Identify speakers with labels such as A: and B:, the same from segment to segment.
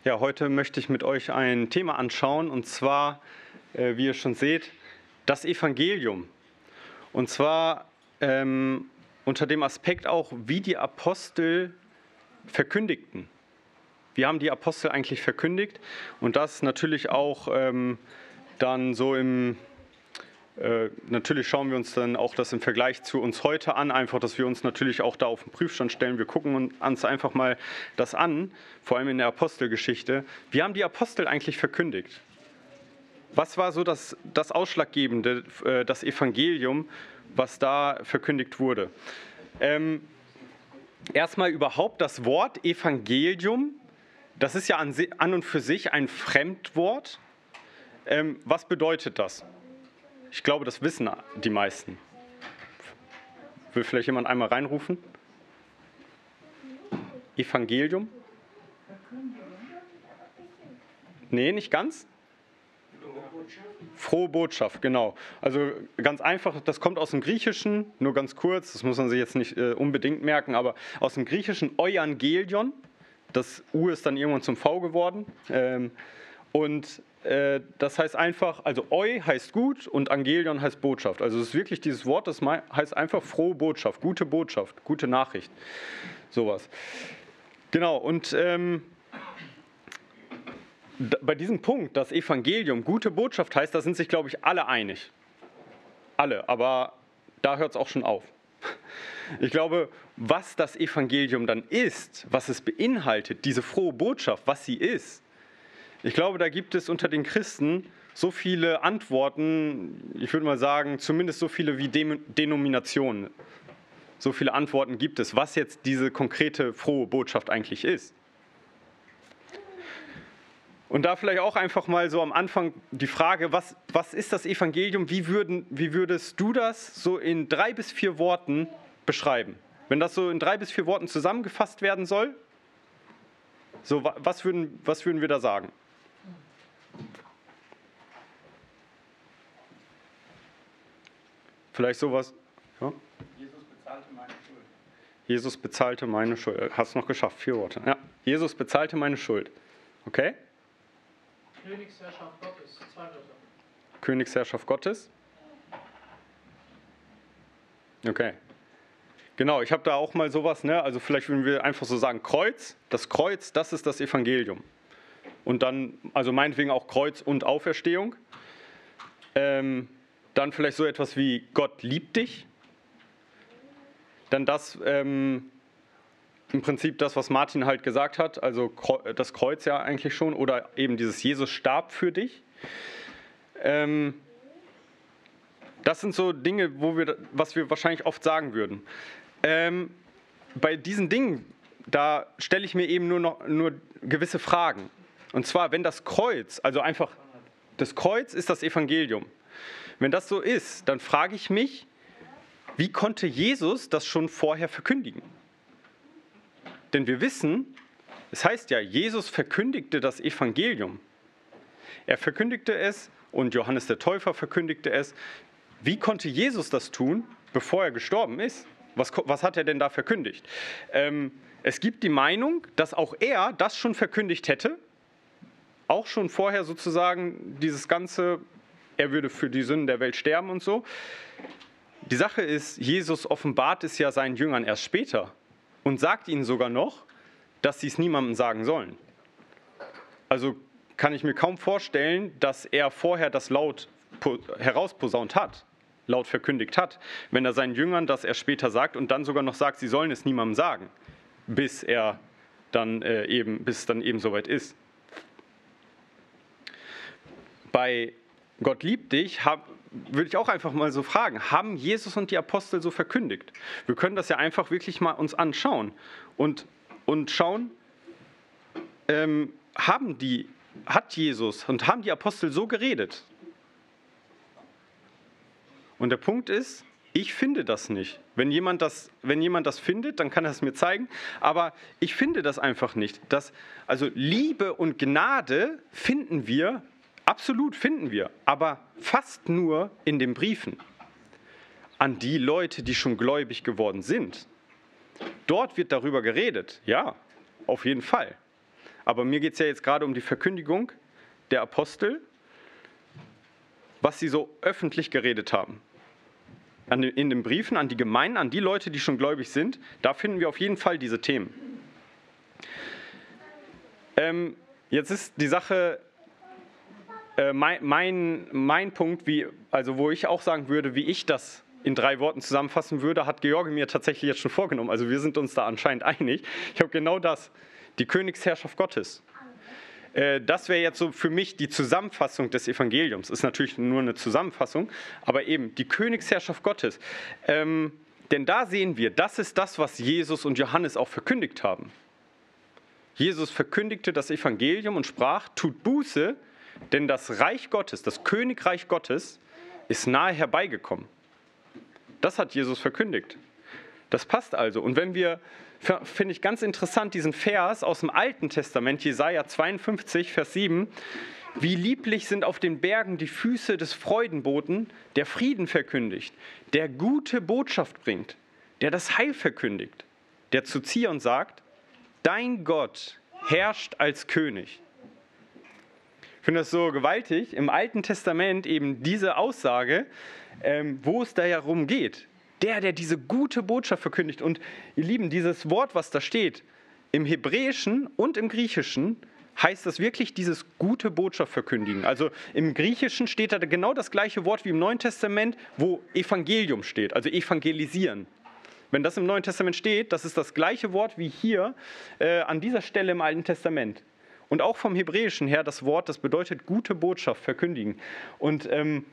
A: Ja, heute möchte ich mit euch ein Thema anschauen, und zwar, wie ihr schon seht, das Evangelium. Und zwar unter dem Aspekt auch, wie die Apostel verkündigten. Wie haben die Apostel eigentlich verkündigt? Und das natürlich auch dann so natürlich schauen wir uns dann auch das im Vergleich zu uns heute an, einfach, dass wir uns natürlich auch da auf den Prüfstand stellen. Wir gucken uns einfach mal das an, vor allem in der Apostelgeschichte. Wie haben die Apostel eigentlich verkündigt? Was war so das Ausschlaggebende, das Evangelium, was da verkündigt wurde? Erstmal überhaupt das Wort Evangelium, das ist ja an und für sich ein Fremdwort. Was bedeutet das? Ich glaube, das wissen die meisten. Will vielleicht jemand einmal reinrufen? Evangelium? Nee, nicht ganz? Frohe Botschaft, genau. Also ganz einfach, das kommt aus dem Griechischen, nur ganz kurz, das muss man sich jetzt nicht unbedingt merken, aber aus dem Griechischen Euangelion, das U ist dann irgendwann zum V geworden. Das heißt einfach, also Eu heißt gut und Angelion heißt Botschaft. Also es ist wirklich dieses Wort, das heißt einfach frohe Botschaft, gute Nachricht, sowas. Genau, und bei diesem Punkt, das Evangelium, gute Botschaft heißt, da sind sich, glaube ich, alle einig. Alle, aber da hört es auch schon auf. Ich glaube, was das Evangelium dann ist, was es beinhaltet, diese frohe Botschaft, was sie ist, ich glaube, da gibt es unter den Christen so viele Antworten, ich würde mal sagen, zumindest so viele wie Denominationen. So viele Antworten gibt es, was jetzt diese konkrete frohe Botschaft eigentlich ist. Und da vielleicht auch einfach mal so am Anfang die Frage, was ist das Evangelium? Wie würdest du das so in 3 bis 4 Worten beschreiben? Wenn das so in 3 bis 4 Worten zusammengefasst werden soll, so was würden wir da sagen? Vielleicht sowas. Ja?
B: Jesus bezahlte meine Schuld.
A: Jesus bezahlte meine Schuld. Hast du noch geschafft, 4 Worte. Ja. Jesus bezahlte meine Schuld. Okay?
C: Königsherrschaft Gottes, 2 Wörter.
A: Königsherrschaft Gottes. Okay. Genau, ich habe da auch mal sowas, ne? Also vielleicht würden wir einfach so sagen, Kreuz, das ist das Evangelium. Und dann, also meinetwegen auch Kreuz und Auferstehung. Dann vielleicht so etwas wie Gott liebt dich. Dann das, im Prinzip das, was Martin halt gesagt hat, also das Kreuz ja eigentlich schon, oder eben dieses Jesus starb für dich. Das sind so Dinge, was wir wahrscheinlich oft sagen würden. Bei diesen Dingen, da stelle ich mir eben nur gewisse Fragen. Und zwar, wenn das Kreuz, also einfach, das Kreuz ist das Evangelium. Wenn das so ist, dann frage ich mich, wie konnte Jesus das schon vorher verkündigen? Denn wir wissen, es heißt ja, Jesus verkündigte das Evangelium. Er verkündigte es und Johannes der Täufer verkündigte es. Wie konnte Jesus das tun, bevor er gestorben ist? Was hat er denn da verkündigt? Es gibt die Meinung, dass auch er das schon verkündigt hätte, auch schon vorher sozusagen dieses ganze, er würde für die Sünden der Welt sterben und so. Die Sache ist, Jesus offenbart es ja seinen Jüngern erst später und sagt ihnen sogar noch, dass sie es niemandem sagen sollen. Also kann ich mir kaum vorstellen, dass er vorher das laut herausposaunt hat, laut verkündigt hat, wenn er seinen Jüngern das erst später sagt und dann sogar noch sagt, sie sollen es niemandem sagen, bis es dann eben soweit ist. Bei Gott liebt dich, würde ich auch einfach mal so fragen, haben Jesus und die Apostel so verkündigt? Wir können das ja einfach wirklich mal uns anschauen und schauen, hat Jesus und haben die Apostel so geredet? Und der Punkt ist, ich finde das nicht. Wenn jemand das findet, dann kann er es mir zeigen, aber ich finde das einfach nicht. Also Liebe und Gnade finden wir, absolut finden wir, aber fast nur in den Briefen an die Leute, die schon gläubig geworden sind. Dort wird darüber geredet, ja, auf jeden Fall. Aber mir geht es ja jetzt gerade um die Verkündigung der Apostel, was sie so öffentlich geredet haben. In den Briefen an die Gemeinden, an die Leute, die schon gläubig sind, da finden wir auf jeden Fall diese Themen. Jetzt ist die Sache, mein Punkt, wo ich auch sagen würde, wie ich das in 3 Worten zusammenfassen würde, hat George mir tatsächlich jetzt schon vorgenommen. Also wir sind uns da anscheinend einig. Ich habe genau das, die Königsherrschaft Gottes. Das wäre jetzt so für mich die Zusammenfassung des Evangeliums. Ist natürlich nur eine Zusammenfassung, aber eben die Königsherrschaft Gottes. Denn da sehen wir, das ist das, was Jesus und Johannes auch verkündigt haben. Jesus verkündigte das Evangelium und sprach, tut Buße, denn das Reich Gottes, das Königreich Gottes, ist nahe herbeigekommen. Das hat Jesus verkündigt. Das passt also. Und wenn wir, finde ich ganz interessant, diesen Vers aus dem Alten Testament, Jesaja 52, Vers 7, wie lieblich sind auf den Bergen die Füße des Freudenboten, der Frieden verkündigt, der gute Botschaft bringt, der das Heil verkündigt, der zu Zion sagt, dein Gott herrscht als König. Ich finde das so gewaltig, im Alten Testament eben diese Aussage, wo es da ja darum geht. Der diese gute Botschaft verkündigt. Und ihr Lieben, dieses Wort, was da steht, im Hebräischen und im Griechischen, heißt das wirklich dieses gute Botschaft verkündigen. Also im Griechischen steht da genau das gleiche Wort wie im Neuen Testament, wo Evangelium steht, also evangelisieren. Wenn das im Neuen Testament steht, das ist das gleiche Wort wie hier an dieser Stelle im Alten Testament. Und auch vom Hebräischen her das Wort, das bedeutet gute Botschaft verkündigen. Und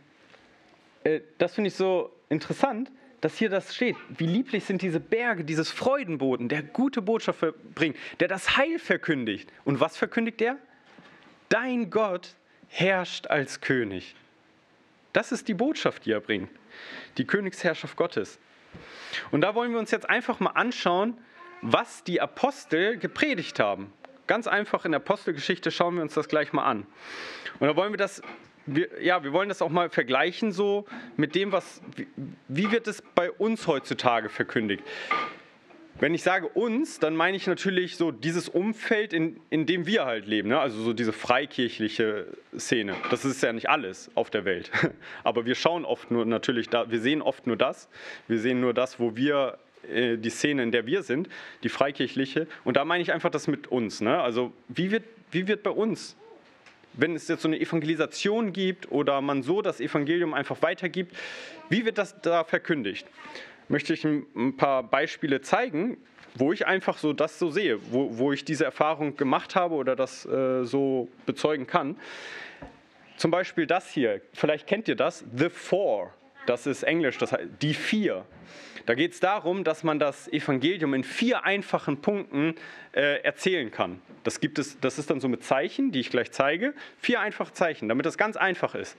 A: das finde ich so interessant, dass hier das steht. Wie lieblich sind diese Berge, dieses Freudenboten, der gute Botschaft bringt, der das Heil verkündigt. Und was verkündigt er? Dein Gott herrscht als König. Das ist die Botschaft, die er bringt. Die Königsherrschaft Gottes. Und da wollen wir uns jetzt einfach mal anschauen, was die Apostel gepredigt haben. Ganz einfach in der Apostelgeschichte schauen wir uns das gleich mal an. Und da wollen wir wollen das auch mal vergleichen so mit dem, wie wird es bei uns heutzutage verkündigt. Wenn ich sage uns, dann meine ich natürlich so dieses Umfeld, in dem wir halt leben, ne? Also so diese freikirchliche Szene. Das ist ja nicht alles auf der Welt. Aber wir schauen oft nur natürlich da, wir sehen oft nur das. Wir sehen nur das, wo wir, die Szene, in der wir sind, die freikirchliche. Und da meine ich einfach das mit uns. Ne? Also wie wird bei uns, wenn es jetzt so eine Evangelisation gibt oder man so das Evangelium einfach weitergibt, wie wird das da verkündigt? Möchte ich ein paar Beispiele zeigen, wo ich einfach so das so sehe, wo ich diese Erfahrung gemacht habe oder das so bezeugen kann. Zum Beispiel das hier, vielleicht kennt ihr das, The Four, das ist Englisch, das heißt die 4. Da geht es darum, dass man das Evangelium in 4 einfachen Punkten erzählen kann. Das ist dann so mit Zeichen, die ich gleich zeige. 4 einfache Zeichen, damit das ganz einfach ist.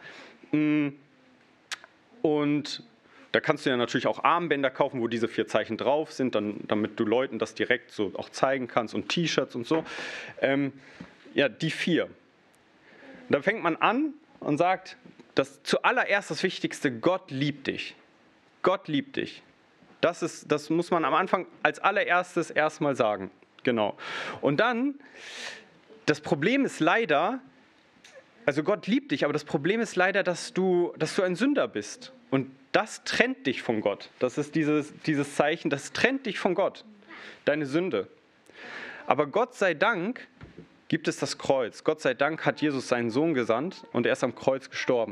A: Und da kannst du ja natürlich auch Armbänder kaufen, wo diese 4 Zeichen drauf sind, damit du Leuten das direkt so auch zeigen kannst und T-Shirts und so. Die 4. Und da fängt man an und sagt, dass zuallererst das Wichtigste, Gott liebt dich. Gott liebt dich. Das muss man am Anfang als allererstes erstmal sagen. Genau. Und dann, das Problem ist leider, also Gott liebt dich, aber das Problem ist leider, dass du ein Sünder bist. Und das trennt dich von Gott. Das ist dieses Zeichen, das trennt dich von Gott, deine Sünde. Aber Gott sei Dank gibt es das Kreuz. Gott sei Dank hat Jesus seinen Sohn gesandt und er ist am Kreuz gestorben.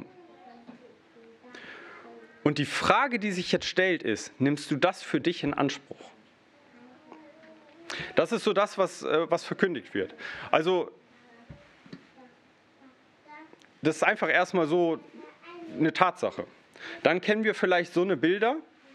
A: Und die Frage, die sich jetzt stellt, ist, nimmst du das für dich in Anspruch? Das ist so das, was verkündigt wird. Also, das ist einfach erstmal so eine Tatsache. Dann kennen wir vielleicht so eine Bilder.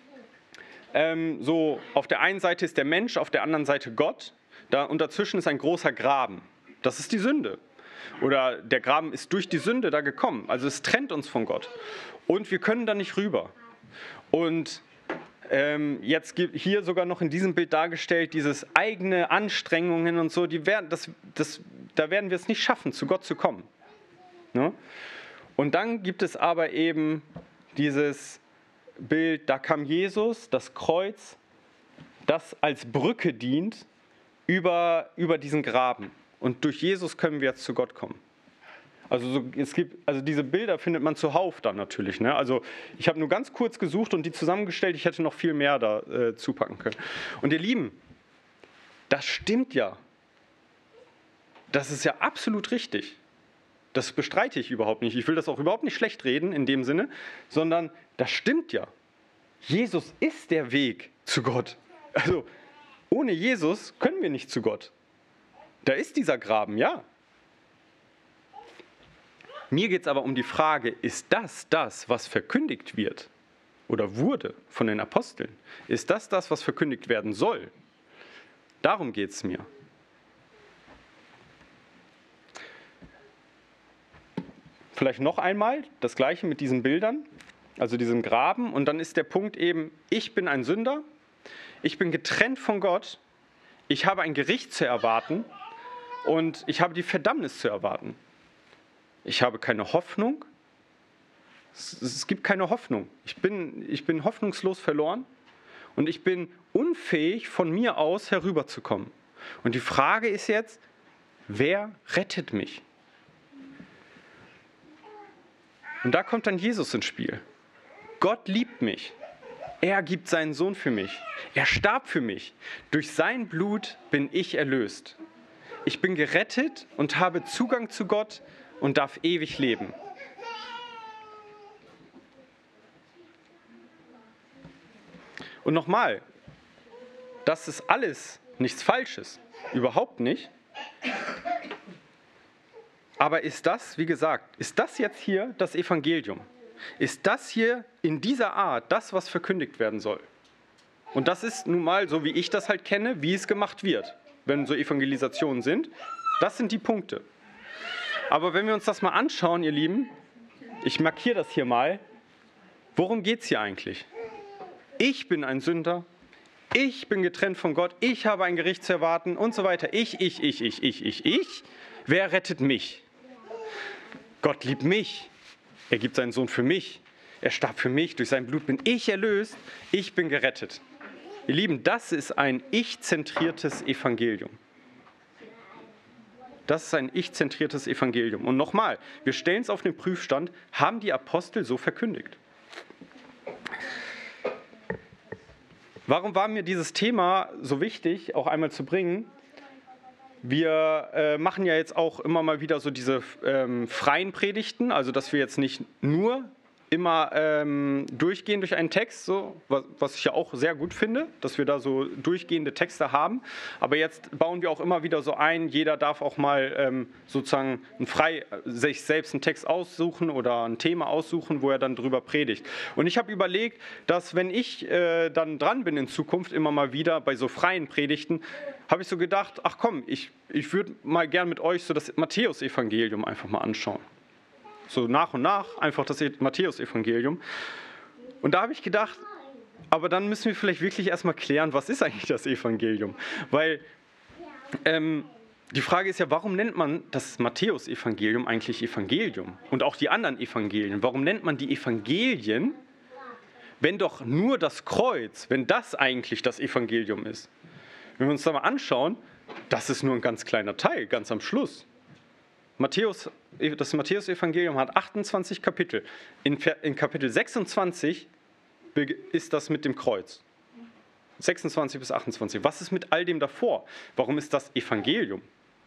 A: So auf der einen Seite ist der Mensch, auf der anderen Seite Gott. Und dazwischen ist ein großer Graben. Das ist die Sünde. Oder der Graben ist durch die Sünde da gekommen. Also es trennt uns von Gott. Und wir können da nicht rüber. Und jetzt gibt hier sogar noch in diesem Bild dargestellt, dieses eigene Anstrengungen und so, da werden wir es nicht schaffen, zu Gott zu kommen. Ne? Und dann gibt es aber eben dieses Bild, da kam Jesus, das Kreuz, das als Brücke dient über diesen Graben. und durch Jesus können wir jetzt zu Gott kommen. Also diese Bilder findet man zuhauf dann natürlich. Ne? Also ich habe nur ganz kurz gesucht und die zusammengestellt. Ich hätte noch viel mehr da zupacken können. Und ihr Lieben, das stimmt ja. Das ist ja absolut richtig. Das bestreite ich überhaupt nicht. Ich will das auch überhaupt nicht schlecht reden in dem Sinne, sondern das stimmt ja. Jesus ist der Weg zu Gott. Also ohne Jesus können wir nicht zu Gott. Da ist dieser Graben, ja. Mir geht es aber um die Frage, ist das, was verkündigt wird oder wurde von den Aposteln? Ist das, was verkündigt werden soll? Darum geht es mir. Vielleicht noch einmal das Gleiche mit diesen Bildern, also diesem Graben. Und dann ist der Punkt eben, ich bin ein Sünder, ich bin getrennt von Gott, ich habe ein Gericht zu erwarten und ich habe die Verdammnis zu erwarten. Ich habe keine Hoffnung. Es gibt keine Hoffnung. Ich bin hoffnungslos verloren und ich bin unfähig, von mir aus herüberzukommen. Und die Frage ist jetzt, wer rettet mich? Und da kommt dann Jesus ins Spiel. Gott liebt mich. Er gibt seinen Sohn für mich. Er starb für mich. Durch sein Blut bin ich erlöst. Ich bin gerettet und habe Zugang zu Gott und darf ewig leben. Und nochmal, das ist alles nichts Falsches, überhaupt nicht. Aber ist das, wie gesagt, ist das jetzt hier das Evangelium? Ist das hier in dieser Art das, was verkündigt werden soll? Und das ist nun mal, so wie ich das halt kenne, wie es gemacht wird, wenn so Evangelisationen sind. Das sind die Punkte. Aber wenn wir uns das mal anschauen, ihr Lieben, ich markiere das hier mal, worum geht es hier eigentlich? Ich bin ein Sünder, ich bin getrennt von Gott, ich habe ein Gericht zu erwarten und so weiter. Ich. Wer rettet mich? Gott liebt mich. Er gibt seinen Sohn für mich. Er starb für mich. Durch sein Blut bin ich erlöst. Ich bin gerettet. Ihr Lieben, das ist ein ich-zentriertes Evangelium. Das ist ein ich-zentriertes Evangelium. Und nochmal, wir stellen es auf den Prüfstand, haben die Apostel so verkündigt? Warum war mir dieses Thema so wichtig, auch einmal zu bringen? Wir machen ja jetzt auch immer mal wieder so diese freien Predigten, also dass wir jetzt nicht nur immer durchgehen durch einen Text, so, was ich ja auch sehr gut finde, dass wir da so durchgehende Texte haben. Aber jetzt bauen wir auch immer wieder so ein, jeder darf auch mal sozusagen sich selbst einen Text aussuchen oder ein Thema aussuchen, wo er dann drüber predigt. Und ich habe überlegt, dass wenn ich dann dran bin in Zukunft immer mal wieder bei so freien Predigten, habe ich so gedacht, ach komm, ich würde mal gern mit euch so das Matthäus-Evangelium einfach mal anschauen. So nach und nach, einfach das Matthäus-Evangelium. Und da habe ich gedacht, aber dann müssen wir vielleicht wirklich erstmal klären, was ist eigentlich das Evangelium? Weil die Frage ist ja, warum nennt man das Matthäus-Evangelium eigentlich Evangelium? Und auch die anderen Evangelien. Warum nennt man die Evangelien, wenn doch nur das Kreuz, wenn das eigentlich das Evangelium ist? Wenn wir uns da mal anschauen, das ist nur ein ganz kleiner Teil, ganz am Schluss. Das Matthäus-Evangelium hat 28 Kapitel. In Kapitel 26 ist das mit dem Kreuz. 26 bis 28. Was ist mit all dem davor? Warum ist das Evangelium?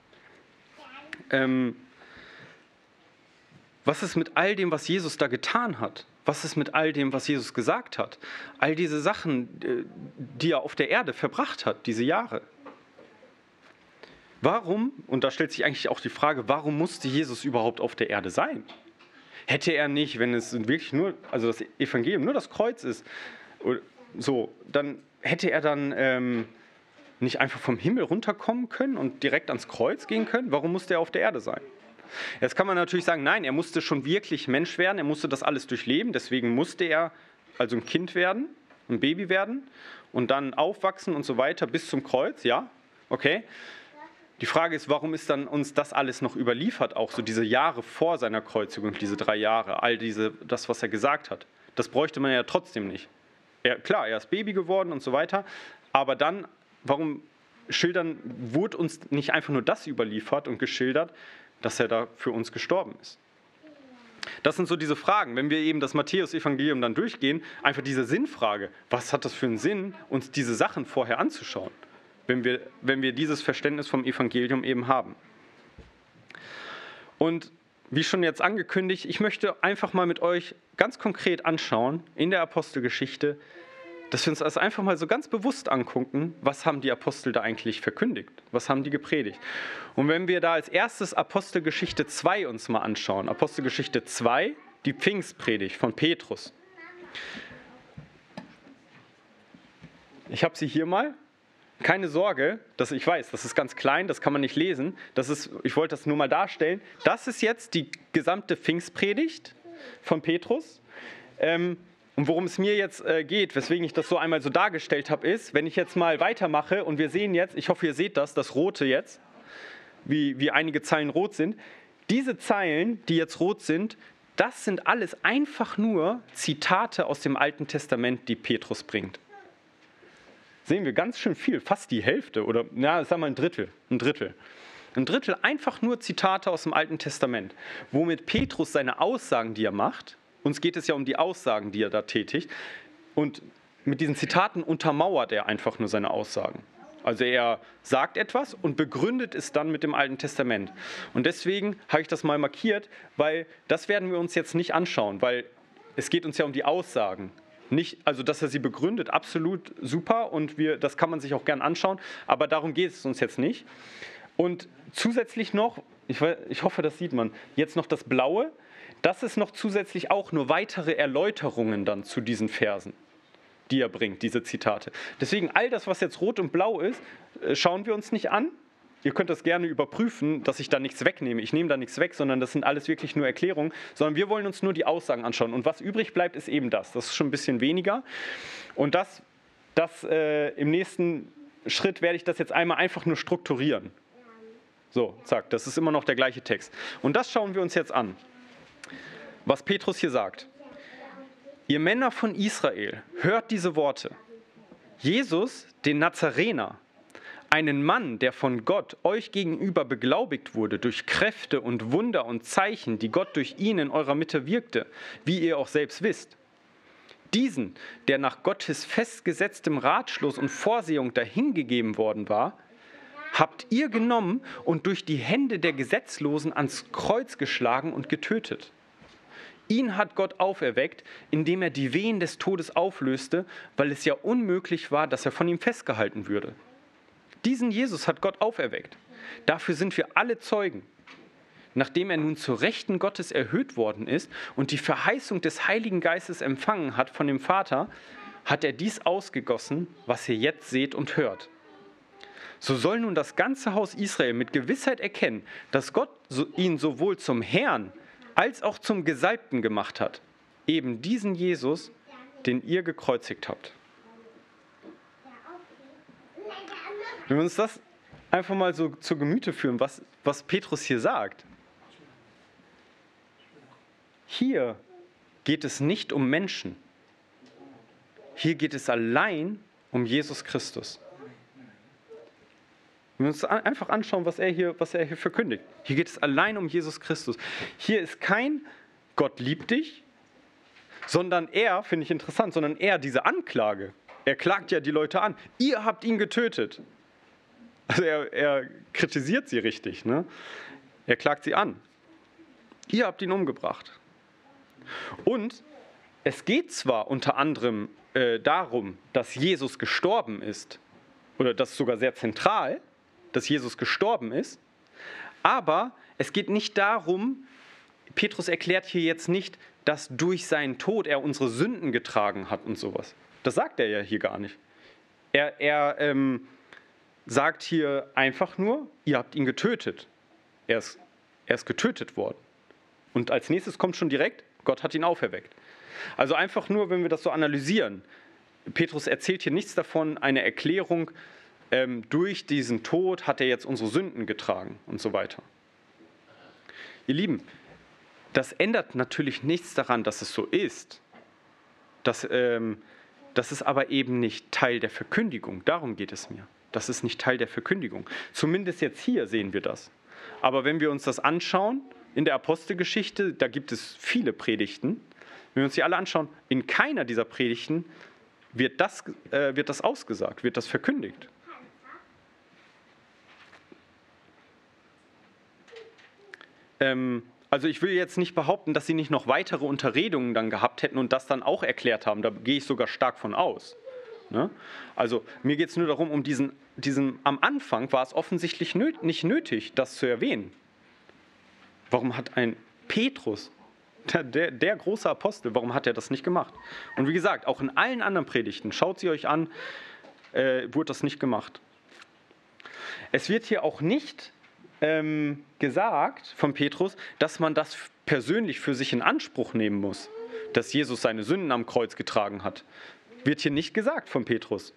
A: Was ist mit all dem, was Jesus da getan hat? Was ist mit all dem, was Jesus gesagt hat? All diese Sachen, die er auf der Erde verbracht hat, diese Jahre. Warum, und da stellt sich eigentlich auch die Frage, warum musste Jesus überhaupt auf der Erde sein? Hätte er nicht, wenn es wirklich nur, also das Evangelium nur das Kreuz ist, so, dann hätte er dann nicht einfach vom Himmel runterkommen können und direkt ans Kreuz gehen können? Warum musste er auf der Erde sein? Jetzt kann man natürlich sagen, nein, er musste schon wirklich Mensch werden, er musste das alles durchleben, deswegen musste er also ein Kind werden, ein Baby werden und dann aufwachsen und so weiter bis zum Kreuz, ja, okay. Die Frage ist, warum ist dann uns das alles noch überliefert, auch so diese Jahre vor seiner Kreuzigung, diese 3 Jahre, das, was er gesagt hat. Das bräuchte man ja trotzdem nicht. Klar, er ist Baby geworden und so weiter, aber dann, warum wurde uns nicht einfach nur das überliefert und geschildert, dass er da für uns gestorben ist. Das sind so diese Fragen, wenn wir eben das Matthäus-Evangelium dann durchgehen, einfach diese Sinnfrage, was hat das für einen Sinn, uns diese Sachen vorher anzuschauen, wenn wir dieses Verständnis vom Evangelium eben haben. Und wie schon jetzt angekündigt, ich möchte einfach mal mit euch ganz konkret anschauen, in der Apostelgeschichte, dass wir uns das einfach mal so ganz bewusst angucken, was haben die Apostel da eigentlich verkündigt, was haben die gepredigt. Und wenn wir da als erstes Apostelgeschichte 2 uns mal anschauen, Apostelgeschichte 2, die Pfingstpredigt von Petrus. Ich habe sie hier mal. Keine Sorge, ich weiß, das ist ganz klein, das kann man nicht lesen. Ich wollte das nur mal darstellen. Das ist jetzt die gesamte Pfingstpredigt von Petrus. Und worum es mir jetzt geht, weswegen ich das so einmal so dargestellt habe, ist, wenn ich jetzt mal weitermache und wir sehen jetzt, ich hoffe, ihr seht das Rote jetzt, wie einige Zeilen rot sind. Diese Zeilen, die jetzt rot sind, das sind alles einfach nur Zitate aus dem Alten Testament, die Petrus bringt. Sehen wir ganz schön viel, fast die Hälfte oder, sagen wir mal ein Drittel. Ein Drittel einfach nur Zitate aus dem Alten Testament, womit Petrus seine Aussagen, die er macht, uns geht es ja um die Aussagen, die er da tätigt, und mit diesen Zitaten untermauert er einfach nur seine Aussagen. Also er sagt etwas und begründet es dann mit dem Alten Testament. Und deswegen habe ich das mal markiert, weil das werden wir uns jetzt nicht anschauen, weil es geht uns ja um die Aussagen. Nicht, also dass er sie begründet, absolut super und das kann man sich auch gern anschauen, aber darum geht es uns jetzt nicht. Und zusätzlich noch, ich hoffe, das sieht man, jetzt noch das Blaue, das ist noch zusätzlich auch nur weitere Erläuterungen dann zu diesen Versen, die er bringt, diese Zitate. Deswegen all das, was jetzt rot und blau ist, schauen wir uns nicht an. Ihr könnt das gerne überprüfen, dass ich da nichts wegnehme. Ich nehme da nichts weg, sondern das sind alles wirklich nur Erklärungen, sondern wir wollen uns nur die Aussagen anschauen. Und was übrig bleibt, ist eben das. Das ist schon ein bisschen weniger. Und im nächsten Schritt werde ich das jetzt einmal einfach nur strukturieren. So, zack, das ist immer noch der gleiche Text. Und das schauen wir uns jetzt an, was Petrus hier sagt. Ihr Männer von Israel, hört diese Worte. Jesus, den Nazarener, einen Mann, der von Gott euch gegenüber beglaubigt wurde durch Kräfte und Wunder und Zeichen, die Gott durch ihn in eurer Mitte wirkte, wie ihr auch selbst wisst. Diesen, der nach Gottes festgesetztem Ratschluss und Vorsehung dahingegeben worden war, habt ihr genommen und durch die Hände der Gesetzlosen ans Kreuz geschlagen und getötet. Ihn hat Gott auferweckt, indem er die Wehen des Todes auflöste, weil es ja unmöglich war, dass er von ihm festgehalten würde. Diesen Jesus hat Gott auferweckt. Dafür sind wir alle Zeugen. Nachdem er nun zur Rechten Gottes erhöht worden ist und die Verheißung des Heiligen Geistes empfangen hat von dem Vater, hat er dies ausgegossen, was ihr jetzt seht und hört. So soll nun das ganze Haus Israel mit Gewissheit erkennen, dass Gott ihn sowohl zum Herrn als auch zum Gesalbten gemacht hat. Eben diesen Jesus, den ihr gekreuzigt habt. Wenn wir uns das einfach mal so zu Gemüte führen, was Petrus hier sagt. Hier geht es nicht um Menschen. Hier geht es allein um Jesus Christus. Wenn wir uns einfach anschauen, was er hier verkündigt. Hier geht es allein um Jesus Christus. Hier ist kein Gott liebt dich, sondern finde ich interessant, sondern diese Anklage. Er klagt ja die Leute an. Ihr habt ihn getötet. Also er kritisiert sie richtig, ne? Er klagt sie an. Ihr habt ihn umgebracht. Und es geht zwar unter anderem darum, dass Jesus gestorben ist, oder das ist sogar sehr zentral, dass Jesus gestorben ist, aber es geht nicht darum, Petrus erklärt hier jetzt nicht, dass durch seinen Tod er unsere Sünden getragen hat und sowas. Das sagt er ja hier gar nicht. Er sagt hier einfach nur, ihr habt ihn getötet. Er ist getötet worden. Und als nächstes kommt schon direkt, Gott hat ihn auferweckt. Also einfach nur, wenn wir das so analysieren, Petrus erzählt hier nichts davon, eine Erklärung, durch diesen Tod hat er jetzt unsere Sünden getragen und so weiter. Ihr Lieben, das ändert natürlich nichts daran, dass es so ist. Das ist aber eben nicht Teil der Verkündigung, darum geht es mir. Das ist nicht Teil der Verkündigung. Zumindest jetzt hier sehen wir das. Aber wenn wir uns das anschauen, in der Apostelgeschichte, da gibt es viele Predigten. Wenn wir uns die alle anschauen, in keiner dieser Predigten wird das ausgesagt, wird das verkündigt. Also ich will jetzt nicht behaupten, dass sie nicht noch weitere Unterredungen dann gehabt hätten und das dann auch erklärt haben. Da gehe ich sogar stark von aus. Ne? Also mir geht es nur darum, am Anfang war es offensichtlich nicht nötig, das zu erwähnen. Warum hat ein Petrus, der große Apostel, warum hat er das nicht gemacht? Und wie gesagt, auch in allen anderen Predigten, schaut sie euch an, wurde das nicht gemacht. Es wird hier auch nicht gesagt von Petrus, dass man das persönlich für sich in Anspruch nehmen muss, dass Jesus seine Sünden am Kreuz getragen hat. Wird hier nicht gesagt von Petrus.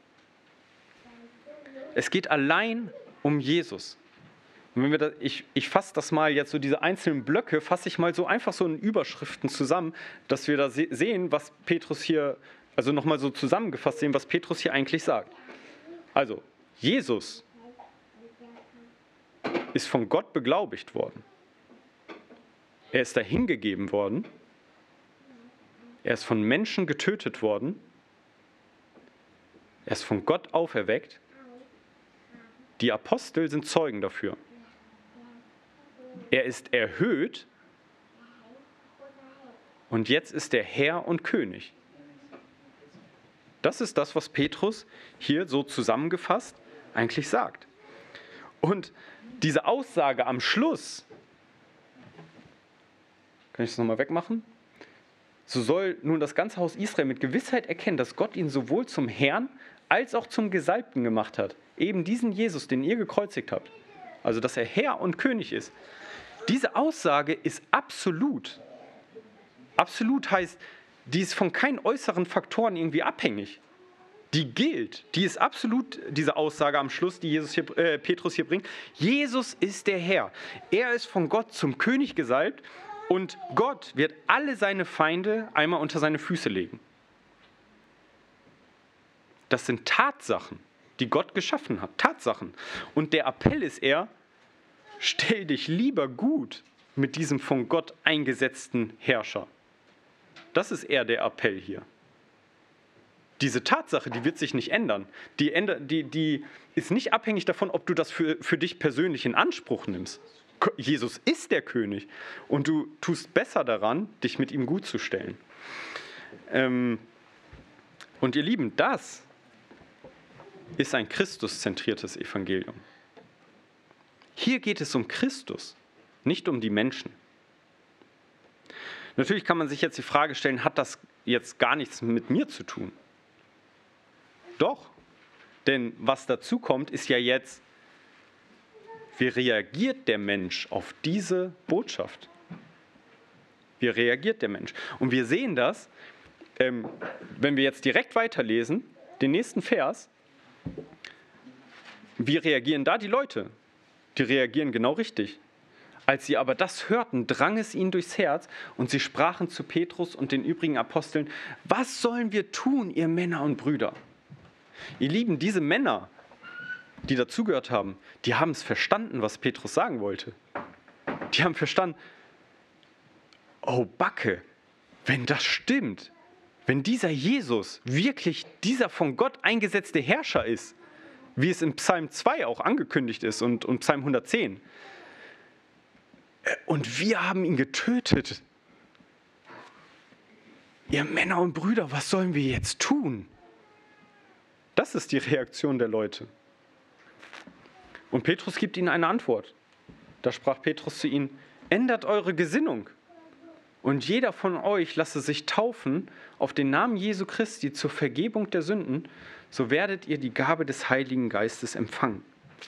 A: Es geht allein um Jesus. Und wenn wir ich fasse das mal jetzt so, diese einzelnen Blöcke, fasse ich mal so einfach so in Überschriften zusammen, dass wir da sehen, was Petrus hier, also nochmal so zusammengefasst sehen, was Petrus hier eigentlich sagt. Also, Jesus ist von Gott beglaubigt worden. Er ist dahingegeben worden. Er ist von Menschen getötet worden. Er ist von Gott auferweckt. Die Apostel sind Zeugen dafür. Er ist erhöht. Und jetzt ist er Herr und König. Das ist das, was Petrus hier so zusammengefasst eigentlich sagt. Und diese Aussage am Schluss, kann ich das nochmal wegmachen? So soll nun das ganze Haus Israel mit Gewissheit erkennen, dass Gott ihn sowohl zum Herrn als auch zum Gesalbten gemacht hat. Eben diesen Jesus, den ihr gekreuzigt habt. Also, dass er Herr und König ist. Diese Aussage ist absolut. Absolut heißt, die ist von keinen äußeren Faktoren irgendwie abhängig. Die gilt, die ist absolut, diese Aussage am Schluss, die Petrus hier bringt. Jesus ist der Herr. Er ist von Gott zum König gesalbt und Gott wird alle seine Feinde einmal unter seine Füße legen. Das sind Tatsachen, die Gott geschaffen hat. Tatsachen. Und der Appell ist stell dich lieber gut mit diesem von Gott eingesetzten Herrscher. Das ist der Appell hier. Diese Tatsache, die wird sich nicht ändern. Die ist nicht abhängig davon, ob du das für dich persönlich in Anspruch nimmst. Jesus ist der König und du tust besser daran, dich mit ihm gut zu stellen. Und ihr Lieben, das ist ein Christuszentriertes Evangelium. Hier geht es um Christus, nicht um die Menschen. Natürlich kann man sich jetzt die Frage stellen, hat das jetzt gar nichts mit mir zu tun? Doch, denn was dazu kommt, ist ja jetzt, wie reagiert der Mensch auf diese Botschaft? Wie reagiert der Mensch? Und wir sehen das, wenn wir jetzt direkt weiterlesen, den nächsten Vers, wie reagieren da die Leute? Die reagieren genau richtig. Als sie aber das hörten, drang es ihnen durchs Herz und sie sprachen zu Petrus und den übrigen Aposteln, was sollen wir tun, ihr Männer und Brüder? Ihr Lieben, diese Männer, die dazugehört haben, die haben es verstanden, was Petrus sagen wollte. Die haben verstanden, oh Backe, wenn das stimmt, wenn dieser Jesus wirklich dieser von Gott eingesetzte Herrscher ist, wie es in Psalm 2 auch angekündigt ist und Psalm 110, und wir haben ihn getötet. Ihr Männer und Brüder, was sollen wir jetzt tun? Das ist die Reaktion der Leute. Und Petrus gibt ihnen eine Antwort. Da sprach Petrus zu ihnen, ändert eure Gesinnung und jeder von euch lasse sich taufen auf den Namen Jesu Christi zur Vergebung der Sünden, so werdet ihr die Gabe des Heiligen Geistes empfangen.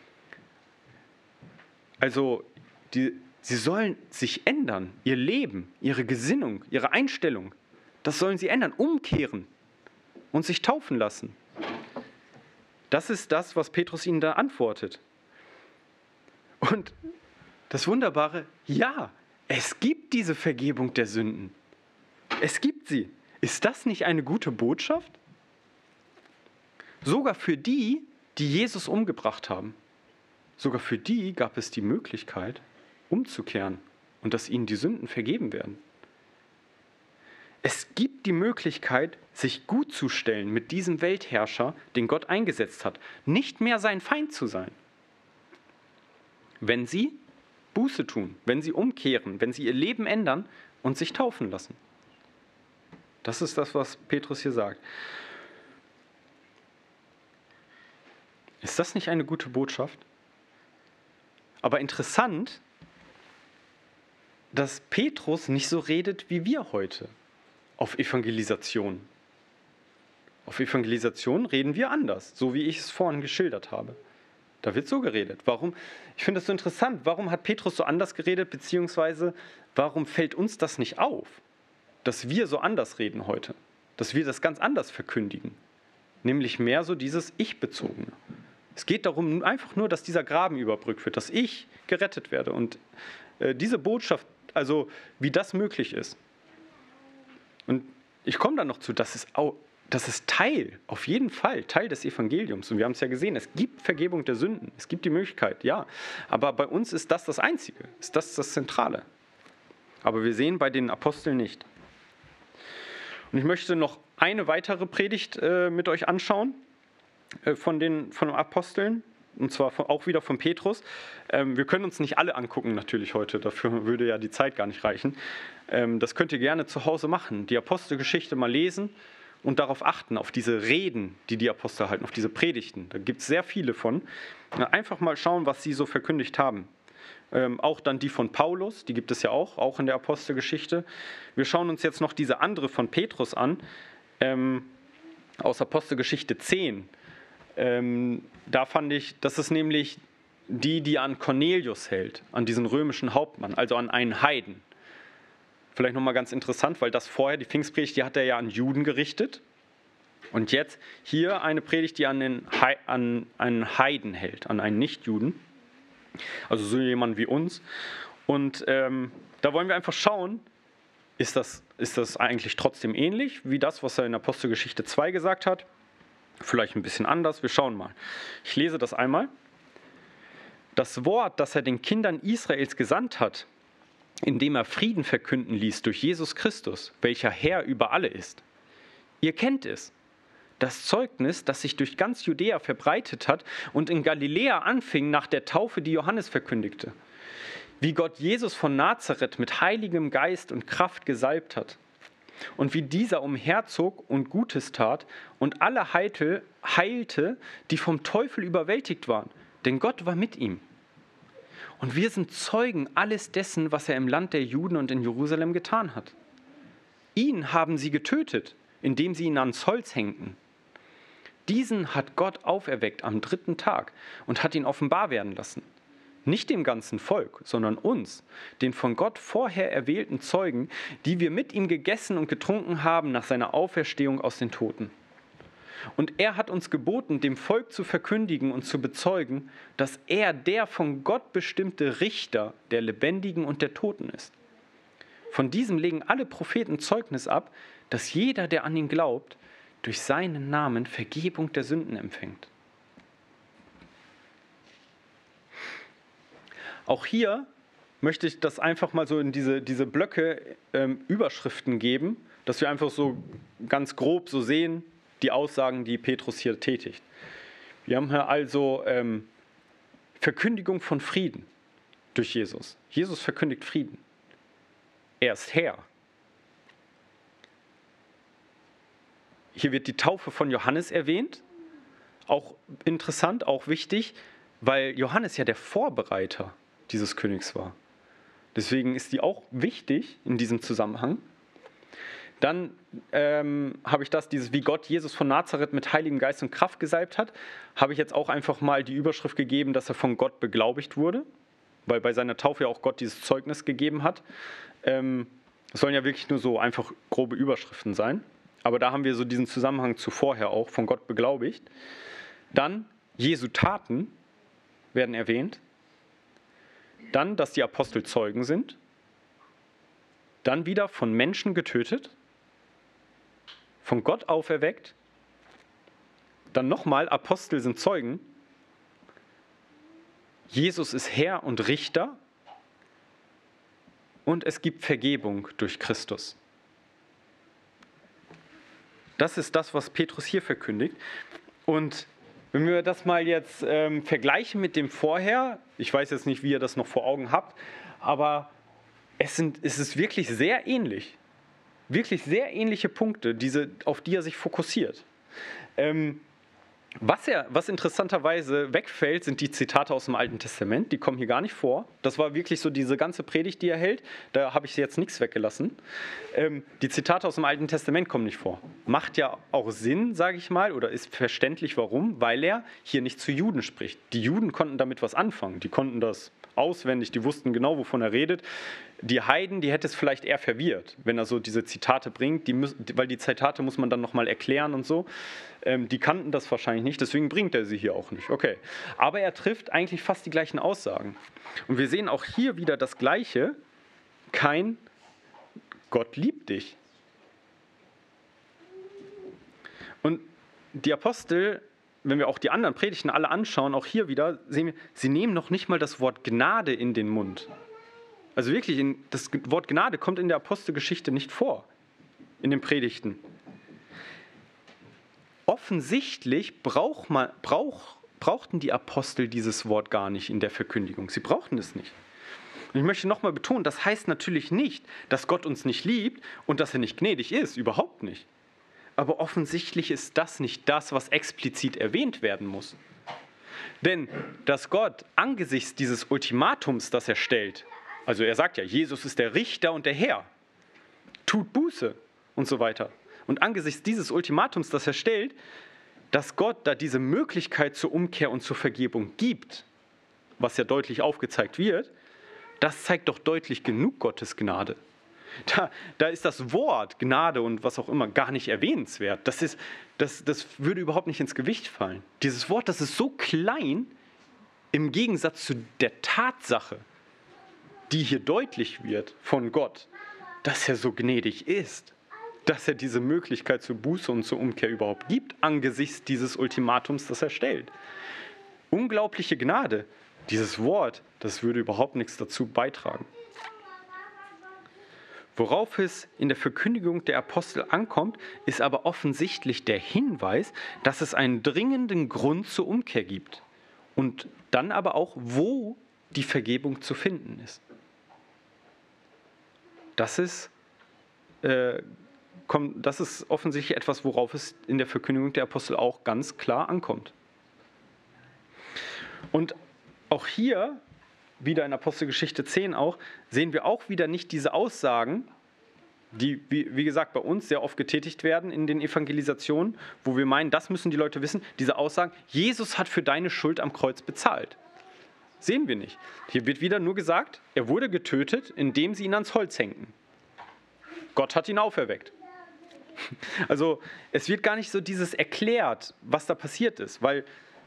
A: Also, sie sollen sich ändern, ihr Leben, ihre Gesinnung, ihre Einstellung, das sollen sie ändern, umkehren und sich taufen lassen. Das ist das, was Petrus ihnen da antwortet. Und das Wunderbare, ja, es gibt diese Vergebung der Sünden. Es gibt sie. Ist das nicht eine gute Botschaft? Sogar für die die Jesus umgebracht haben, sogar für die gab es die Möglichkeit, umzukehren und dass ihnen die Sünden vergeben werden. Es gibt die Möglichkeit, sich gut zu stellen mit diesem Weltherrscher, den Gott eingesetzt hat, nicht mehr sein Feind zu sein. Wenn sie Buße tun, wenn sie umkehren, wenn sie ihr Leben ändern und sich taufen lassen. Das ist das, was Petrus hier sagt. Ist das nicht eine gute Botschaft? Aber interessant, dass Petrus nicht so redet wie wir heute auf Evangelisation. Auf Evangelisation reden wir anders, so wie ich es vorhin geschildert habe. Da wird so geredet. Warum? Ich finde das so interessant. Warum hat Petrus so anders geredet, beziehungsweise warum fällt uns das nicht auf, dass wir so anders reden heute? Dass wir das ganz anders verkündigen. Nämlich mehr so dieses Ich-Bezogene. Es geht darum einfach nur, dass dieser Graben überbrückt wird, dass ich gerettet werde. Und diese Botschaft, also wie das möglich ist. Und ich komme dann noch zu, das ist auf jeden Fall Teil des Evangeliums. Und wir haben es ja gesehen, es gibt Vergebung der Sünden, es gibt die Möglichkeit, ja. Aber bei uns ist das Einzige, ist das Zentrale. Aber wir sehen bei den Aposteln nicht. Und ich möchte noch eine weitere Predigt mit euch anschauen von den Aposteln, und zwar auch wieder von Petrus. Wir können uns nicht alle angucken natürlich heute, dafür würde ja die Zeit gar nicht reichen. Das könnt ihr gerne zu Hause machen, die Apostelgeschichte mal lesen und darauf achten, auf diese Reden, die die Apostel halten, auf diese Predigten. Da gibt es sehr viele von. Einfach mal schauen, was sie so verkündigt haben. Auch dann die von Paulus, die gibt es ja auch in der Apostelgeschichte. Wir schauen uns jetzt noch diese andere von Petrus an, aus Apostelgeschichte 10. Da fand ich, das ist nämlich die an Cornelius hält, an diesen römischen Hauptmann, also an einen Heiden. Vielleicht nochmal ganz interessant, weil das vorher, die Pfingstpredigt, die hat er ja an Juden gerichtet. Und jetzt hier eine Predigt, die an einen Heiden hält, an einen Nichtjuden. Also so jemand wie uns. Und da wollen wir einfach schauen, ist das eigentlich trotzdem ähnlich wie das, was er in Apostelgeschichte 2 gesagt hat? Vielleicht ein bisschen anders, wir schauen mal. Ich lese das einmal. Das Wort, das er den Kindern Israels gesandt hat, indem er Frieden verkünden ließ durch Jesus Christus, welcher Herr über alle ist. Ihr kennt es. Das Zeugnis, das sich durch ganz Judäa verbreitet hat und in Galiläa anfing nach der Taufe, die Johannes verkündigte. Wie Gott Jesus von Nazareth mit heiligem Geist und Kraft gesalbt hat. Und wie dieser umherzog und Gutes tat und alle heilte, die vom Teufel überwältigt waren. Denn Gott war mit ihm. Und wir sind Zeugen alles dessen, was er im Land der Juden und in Jerusalem getan hat. Ihn haben sie getötet, indem sie ihn ans Holz hängten. Diesen hat Gott auferweckt am 3. Tag und hat ihn offenbar werden lassen. Nicht dem ganzen Volk, sondern uns, den von Gott vorher erwählten Zeugen, die wir mit ihm gegessen und getrunken haben nach seiner Auferstehung aus den Toten. Und er hat uns geboten, dem Volk zu verkündigen und zu bezeugen, dass er der von Gott bestimmte Richter der Lebendigen und der Toten ist. Von diesem legen alle Propheten Zeugnis ab, dass jeder, der an ihn glaubt, durch seinen Namen Vergebung der Sünden empfängt. Auch hier möchte ich das einfach mal so in diese Blöcke Überschriften geben, dass wir einfach so ganz grob so sehen, die Aussagen, die Petrus hier tätigt. Wir haben hier also Verkündigung von Frieden durch Jesus. Jesus verkündigt Frieden. Er ist Herr. Hier wird die Taufe von Johannes erwähnt. Auch interessant, auch wichtig, weil Johannes ja der Vorbereiter dieses Königs war. Deswegen ist die auch wichtig in diesem Zusammenhang. Dann habe ich dieses, wie Gott Jesus von Nazareth mit Heiligem Geist und Kraft gesalbt hat, habe ich jetzt auch einfach mal die Überschrift gegeben, dass er von Gott beglaubigt wurde, weil bei seiner Taufe ja auch Gott dieses Zeugnis gegeben hat. Es sollen ja wirklich nur so einfach grobe Überschriften sein, aber da haben wir so diesen Zusammenhang zu vorher auch von Gott beglaubigt. Dann Jesu Taten werden erwähnt. Dann, dass die Apostel Zeugen sind. Dann wieder von Menschen getötet. Von Gott auferweckt. Dann nochmal, Apostel sind Zeugen. Jesus ist Herr und Richter. Und es gibt Vergebung durch Christus. Das ist das, was Petrus hier verkündigt. Und wenn wir das mal jetzt vergleichen mit dem vorher, ich weiß jetzt nicht, wie ihr das noch vor Augen habt, aber es ist wirklich sehr ähnlich. Wirklich sehr ähnliche Punkte, auf die er sich fokussiert. Was interessanterweise wegfällt, sind die Zitate aus dem Alten Testament. Die kommen hier gar nicht vor. Das war wirklich so diese ganze Predigt, die er hält. Da habe ich jetzt nichts weggelassen. Die Zitate aus dem Alten Testament kommen nicht vor. Macht ja auch Sinn, sage ich mal, oder ist verständlich, warum. Weil er hier nicht zu Juden spricht. Die Juden konnten damit was anfangen. Die konnten das auswendig, die wussten genau, wovon er redet. Die Heiden, die hätte es vielleicht eher verwirrt, wenn er so diese Zitate bringt, weil die Zitate muss man dann nochmal erklären und so. Die kannten das wahrscheinlich nicht, deswegen bringt er sie hier auch nicht. Okay. Aber er trifft eigentlich fast die gleichen Aussagen. Und wir sehen auch hier wieder das Gleiche. Kein Gott liebt dich. Und die Apostel, wenn wir auch die anderen Predigten alle anschauen, auch hier wieder, sehen wir, sie nehmen noch nicht mal das Wort Gnade in den Mund. Also wirklich, das Wort Gnade kommt in der Apostelgeschichte nicht vor, in den Predigten. Offensichtlich brauchten die Apostel dieses Wort gar nicht in der Verkündigung. Sie brauchten es nicht. Und ich möchte nochmal betonen, das heißt natürlich nicht, dass Gott uns nicht liebt und dass er nicht gnädig ist, überhaupt nicht. Aber offensichtlich ist das nicht das, was explizit erwähnt werden muss. Denn dass Gott angesichts dieses Ultimatums, das er stellt, also er sagt ja, Jesus ist der Richter und der Herr, tut Buße und so weiter. Und angesichts dieses Ultimatums, das er stellt, dass Gott da diese Möglichkeit zur Umkehr und zur Vergebung gibt, was ja deutlich aufgezeigt wird, das zeigt doch deutlich genug Gottes Gnade. Da ist das Wort Gnade und was auch immer gar nicht erwähnenswert. Das würde überhaupt nicht ins Gewicht fallen. Dieses Wort, das ist so klein im Gegensatz zu der Tatsache, die hier deutlich wird von Gott, dass er so gnädig ist, dass er diese Möglichkeit zur Buße und zur Umkehr überhaupt gibt, angesichts dieses Ultimatums, das er stellt. Unglaubliche Gnade, dieses Wort, das würde überhaupt nichts dazu beitragen. Worauf es in der Verkündigung der Apostel ankommt, ist aber offensichtlich der Hinweis, dass es einen dringenden Grund zur Umkehr gibt und dann aber auch, wo die Vergebung zu finden ist. Das ist offensichtlich etwas, worauf es in der Verkündigung der Apostel auch ganz klar ankommt. Und auch hier, wieder in Apostelgeschichte 10 auch, sehen wir auch wieder nicht diese Aussagen, die, wie gesagt, bei uns sehr oft getätigt werden in den Evangelisationen, wo wir meinen, das müssen die Leute wissen, diese Aussagen, Jesus hat für deine Schuld am Kreuz bezahlt. Sehen wir nicht. Hier wird wieder nur gesagt, er wurde getötet, indem sie ihn ans Holz hängten. Gott hat ihn auferweckt. Also es wird gar nicht so dieses erklärt, was da passiert ist, weil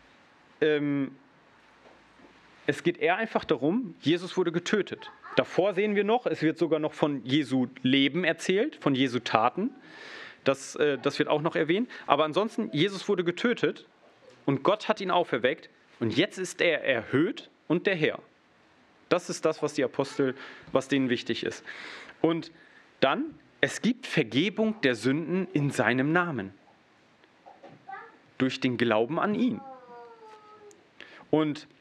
A: es geht eher einfach darum, Jesus wurde getötet. Davor sehen wir noch, es wird sogar noch von Jesu Leben erzählt, von Jesu Taten. Das wird auch noch erwähnt. Aber ansonsten, Jesus wurde getötet und Gott hat ihn auferweckt und jetzt ist er erhöht und der Herr. Das ist das, was die Apostel, was denen wichtig ist. Und dann, es gibt Vergebung der Sünden in seinem Namen. Durch den Glauben an ihn. Und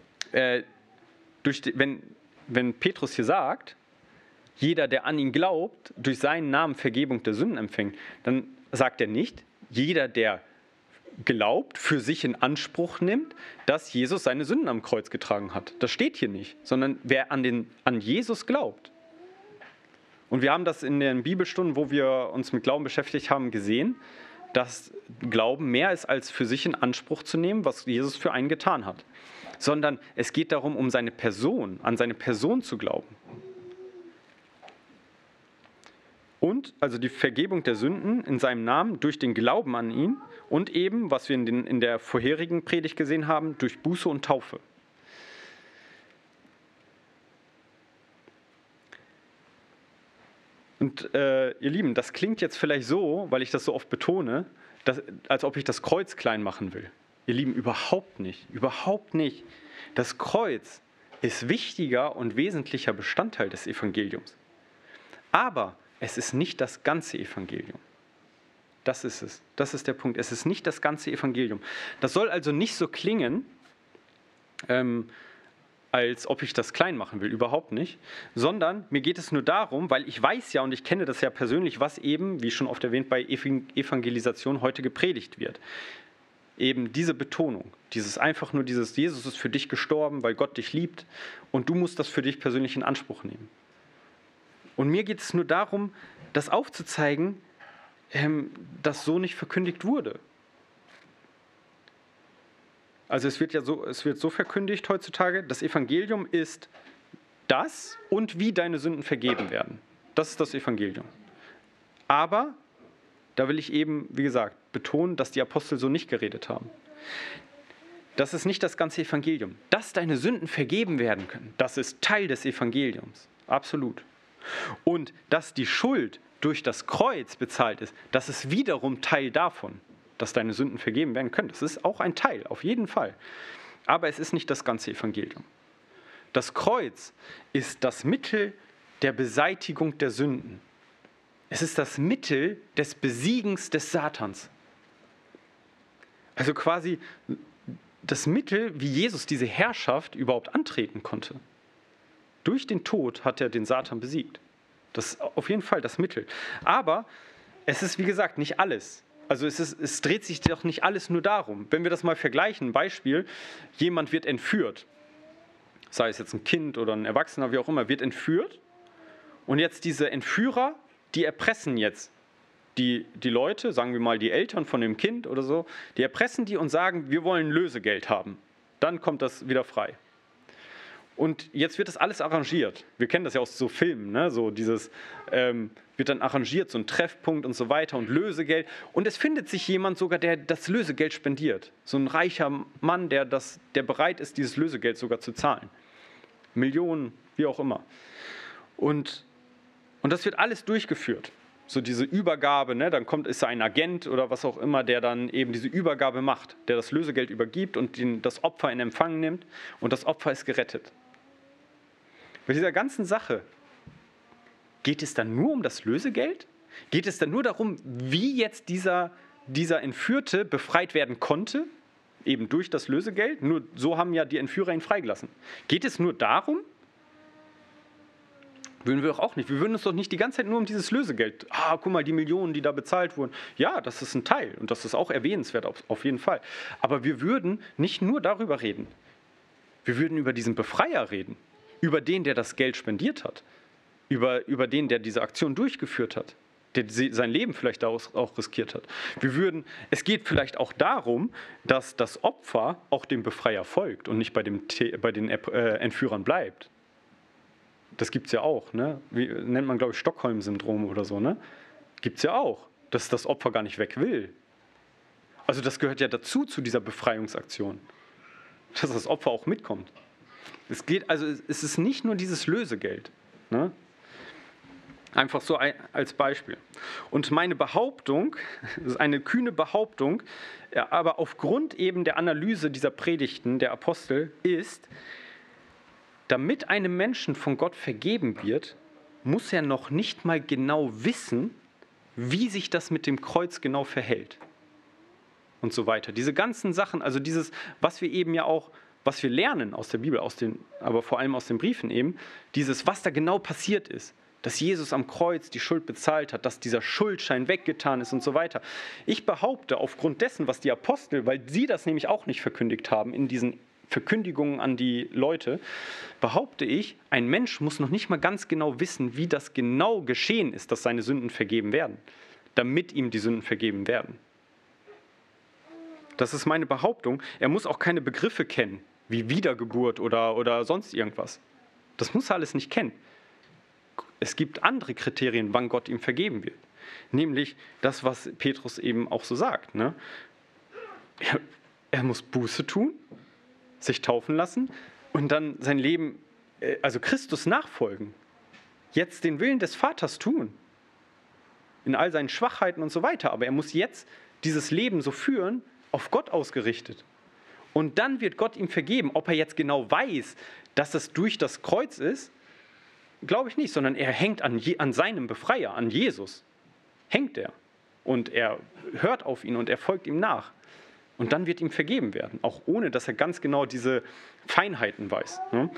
A: wenn Petrus hier sagt, jeder, der an ihn glaubt, durch seinen Namen Vergebung der Sünden empfängt, dann sagt er nicht, jeder, der glaubt, für sich in Anspruch nimmt, dass Jesus seine Sünden am Kreuz getragen hat. Das steht hier nicht, sondern wer an Jesus glaubt. Und wir haben das in den Bibelstunden, wo wir uns mit Glauben beschäftigt haben, gesehen, dass Glauben mehr ist, als für sich in Anspruch zu nehmen, was Jesus für einen getan hat. Sondern es geht darum, um seine Person, an seine Person zu glauben. Und also die Vergebung der Sünden in seinem Namen durch den Glauben an ihn und eben, was wir in der vorherigen Predigt gesehen haben, durch Buße und Taufe. Und ihr Lieben, das klingt jetzt vielleicht so, weil ich das so oft betone, als ob ich das Kreuz klein machen will. Ihr Lieben, überhaupt nicht. Überhaupt nicht. Das Kreuz ist wichtiger und wesentlicher Bestandteil des Evangeliums. Aber es ist nicht das ganze Evangelium. Das ist es. Das ist der Punkt. Es ist nicht das ganze Evangelium. Das soll also nicht so klingen, als ob ich das klein machen will. Überhaupt nicht. Sondern mir geht es nur darum, weil ich weiß ja und ich kenne das ja persönlich, was eben, wie schon oft erwähnt, bei Evangelisation heute gepredigt wird. Eben diese Betonung, Jesus ist für dich gestorben, weil Gott dich liebt und du musst das für dich persönlich in Anspruch nehmen. Und mir geht es nur darum, das aufzuzeigen, dass so nicht verkündigt wurde. Also es wird so verkündigt heutzutage, das Evangelium ist das und wie deine Sünden vergeben werden. Das ist das Evangelium. Aber da will ich eben, wie gesagt, betonen, dass die Apostel so nicht geredet haben. Das ist nicht das ganze Evangelium. Dass deine Sünden vergeben werden können, das ist Teil des Evangeliums. Absolut. Und dass die Schuld durch das Kreuz bezahlt ist, das ist wiederum Teil davon, dass deine Sünden vergeben werden können. Das ist auch ein Teil, auf jeden Fall. Aber es ist nicht das ganze Evangelium. Das Kreuz ist das Mittel der Beseitigung der Sünden. Es ist das Mittel des Besiegens des Satans. Also quasi das Mittel, wie Jesus diese Herrschaft überhaupt antreten konnte. Durch den Tod hat er den Satan besiegt. Das ist auf jeden Fall das Mittel. Aber es ist, wie gesagt, nicht alles. Also es dreht sich doch nicht alles nur darum. Wenn wir das mal vergleichen, Beispiel, jemand wird entführt. Sei es jetzt ein Kind oder ein Erwachsener, wie auch immer, wird entführt. Und jetzt diese Entführer, die erpressen jetzt die Leute, sagen wir mal die Eltern von dem Kind oder so, die erpressen die und sagen, wir wollen Lösegeld haben. Dann kommt das wieder frei. Und jetzt wird das alles arrangiert. Wir kennen das ja aus so Filmen, ne? So dieses wird dann arrangiert, so ein Treffpunkt und so weiter und Lösegeld. Und es findet sich jemand sogar, der das Lösegeld spendiert. So ein reicher Mann, der bereit ist, dieses Lösegeld sogar zu zahlen. Millionen, wie auch immer. Und das wird alles durchgeführt. So diese Übergabe, ne? Dann ist ein Agent oder was auch immer, der dann eben diese Übergabe macht, der das Lösegeld übergibt und das Opfer in Empfang nimmt und das Opfer ist gerettet. Bei dieser ganzen Sache geht es dann nur um das Lösegeld? Geht es dann nur darum, wie jetzt dieser Entführte befreit werden konnte, eben durch das Lösegeld? Nur so haben ja die Entführer ihn freigelassen. Geht es nur darum? Würden wir doch auch nicht. Wir würden uns doch nicht die ganze Zeit nur um dieses Lösegeld. Guck mal, die Millionen, die da bezahlt wurden. Ja, das ist ein Teil und das ist auch erwähnenswert, auf jeden Fall. Aber wir würden nicht nur darüber reden. Wir würden über diesen Befreier reden. Über den, der das Geld spendiert hat. Über den, der diese Aktion durchgeführt hat. Der sein Leben vielleicht auch riskiert hat. Es geht vielleicht auch darum, dass das Opfer auch dem Befreier folgt und nicht bei den Entführern bleibt. Das gibt es ja auch, ne? Nennt man, glaube ich, Stockholm-Syndrom oder so, ne? Gibt es ja auch, dass das Opfer gar nicht weg will. Also das gehört ja dazu, zu dieser Befreiungsaktion. Dass das Opfer auch mitkommt. Es ist nicht nur dieses Lösegeld, ne? Einfach so als Beispiel. Und meine Behauptung, das ist eine kühne Behauptung, ja, aber aufgrund eben der Analyse dieser Predigten der Apostel ist, damit einem Menschen von Gott vergeben wird, muss er noch nicht mal genau wissen, wie sich das mit dem Kreuz genau verhält. Und so weiter. Diese ganzen Sachen, also dieses, was wir lernen aus der Bibel, aber vor allem aus den Briefen eben, dieses, was da genau passiert ist, dass Jesus am Kreuz die Schuld bezahlt hat, dass dieser Schuldschein weggetan ist und so weiter. Ich behaupte, aufgrund dessen, was die Apostel, weil sie das nämlich auch nicht verkündigt haben in diesen Verkündigungen an die Leute, behaupte ich, ein Mensch muss noch nicht mal ganz genau wissen, wie das genau geschehen ist, dass seine Sünden vergeben werden, damit ihm die Sünden vergeben werden. Das ist meine Behauptung. Er muss auch keine Begriffe kennen, wie Wiedergeburt oder sonst irgendwas. Das muss er alles nicht kennen. Es gibt andere Kriterien, wann Gott ihm vergeben wird. Nämlich das, was Petrus eben auch so sagt. Ne? Er muss Buße tun, sich taufen lassen und dann sein Leben, also Christus nachfolgen. Jetzt den Willen des Vaters tun. in all seinen Schwachheiten und so weiter. Aber er muss jetzt dieses Leben so führen, auf Gott ausgerichtet. Und dann wird Gott ihm vergeben. Ob er jetzt genau weiß, dass es durch das Kreuz ist, glaube ich nicht, sondern er hängt an seinem Befreier, an Jesus. Hängt er. Und er hört auf ihn und er folgt ihm nach. Und dann wird ihm vergeben werden, auch ohne, dass er ganz genau diese Feinheiten weiß.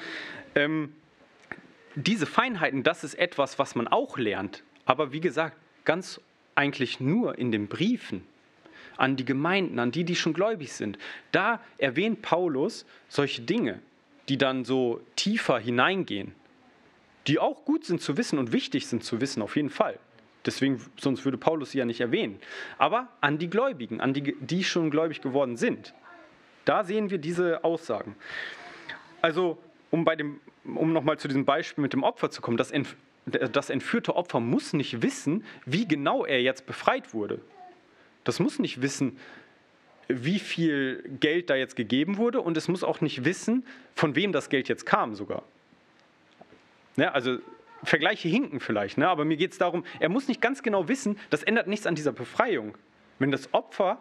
A: Diese Feinheiten, das ist etwas, was man auch lernt. Aber wie gesagt, ganz eigentlich nur in den Briefen an die Gemeinden, an die schon gläubig sind. Da erwähnt Paulus solche Dinge, die dann so tiefer hineingehen, die auch gut sind zu wissen und wichtig sind zu wissen, auf jeden Fall. Deswegen, sonst würde Paulus sie ja nicht erwähnen. Aber an die Gläubigen, an die schon gläubig geworden sind, da sehen wir diese Aussagen. Also, um nochmal zu diesem Beispiel mit dem Opfer zu kommen, das entführte Opfer muss nicht wissen, wie genau er jetzt befreit wurde. Das muss nicht wissen, wie viel Geld da jetzt gegeben wurde, und es muss auch nicht wissen, von wem das Geld jetzt kam sogar. Ja, also Vergleiche hinken vielleicht, ne? Aber mir geht es darum, er muss nicht ganz genau wissen, das ändert nichts an dieser Befreiung. Wenn das Opfer,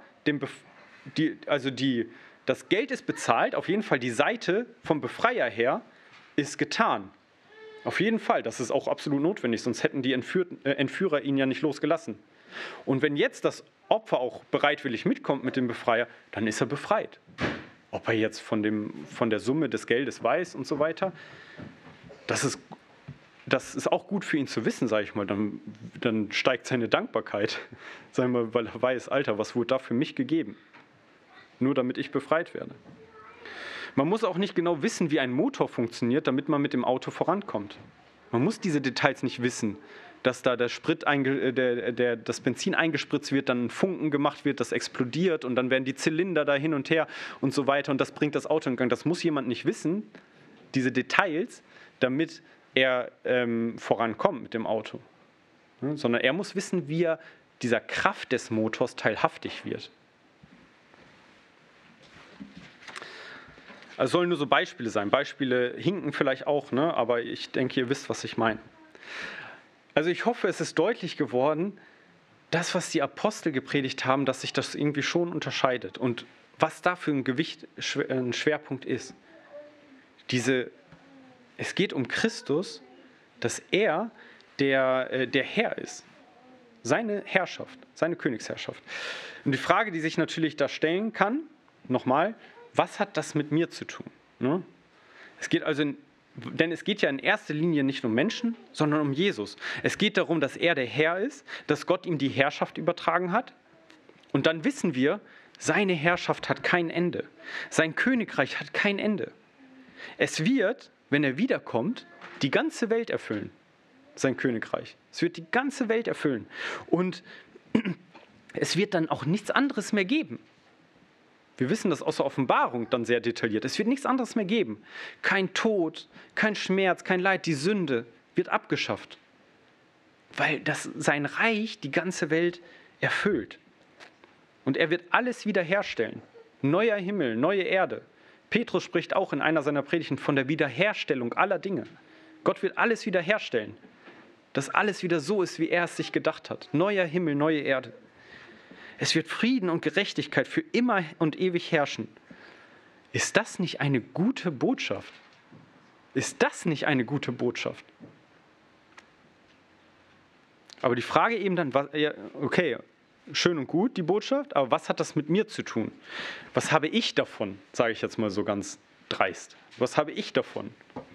A: das Geld ist bezahlt, auf jeden Fall die Seite vom Befreier her ist getan. Auf jeden Fall, das ist auch absolut notwendig, sonst hätten die Entführer ihn ja nicht losgelassen. Und wenn jetzt das Opfer auch bereitwillig mitkommt mit dem Befreier, dann ist er befreit. Ob er jetzt von der Summe des Geldes weiß und so weiter, das ist auch gut für ihn zu wissen, sage ich mal. Dann steigt seine Dankbarkeit, sagen wir mal, weil er weiß, Alter, was wurde da für mich gegeben? Nur damit ich befreit werde. Man muss auch nicht genau wissen, wie ein Motor funktioniert, damit man mit dem Auto vorankommt. Man muss diese Details nicht wissen, dass da das Benzin eingespritzt wird, dann ein Funken gemacht wird, das explodiert und dann werden die Zylinder da hin und her und so weiter und das bringt das Auto in Gang. Das muss jemand nicht wissen, diese Details, damit er vorankommt mit dem Auto. Sondern er muss wissen, wie er dieser Kraft des Motors teilhaftig wird. Also es sollen nur so Beispiele sein. Beispiele hinken vielleicht auch, ne? Aber ich denke, ihr wisst, was ich meine. Also ich hoffe, es ist deutlich geworden, das, was die Apostel gepredigt haben, dass sich das irgendwie schon unterscheidet. Und was da für ein Schwerpunkt ist. Es geht um Christus, dass er der Herr ist. Seine Herrschaft, seine Königsherrschaft. Und die Frage, die sich natürlich da stellen kann, nochmal, was hat das mit mir zu tun? Ne? Denn es geht ja in erster Linie nicht um Menschen, sondern um Jesus. Es geht darum, dass er der Herr ist, dass Gott ihm die Herrschaft übertragen hat. Und dann wissen wir, seine Herrschaft hat kein Ende. Sein Königreich hat kein Ende. Es wird, wenn er wiederkommt, die ganze Welt erfüllen, sein Königreich. Es wird die ganze Welt erfüllen. Und es wird dann auch nichts anderes mehr geben. Wir wissen das aus der Offenbarung dann sehr detailliert. Es wird nichts anderes mehr geben. Kein Tod, kein Schmerz, kein Leid, die Sünde wird abgeschafft. Weil sein Reich die ganze Welt erfüllt. Und er wird alles wiederherstellen. Neuer Himmel, neue Erde. Petrus spricht auch in einer seiner Predigten von der Wiederherstellung aller Dinge. Gott wird alles wiederherstellen. Dass alles wieder so ist, wie er es sich gedacht hat. Neuer Himmel, neue Erde. Es wird Frieden und Gerechtigkeit für immer und ewig herrschen. Ist das nicht eine gute Botschaft? Ist das nicht eine gute Botschaft? Aber die Frage eben dann, okay, schön und gut die Botschaft, aber was hat das mit mir zu tun? Was habe ich davon, sage ich jetzt mal so ganz dreist. Was habe ich davon?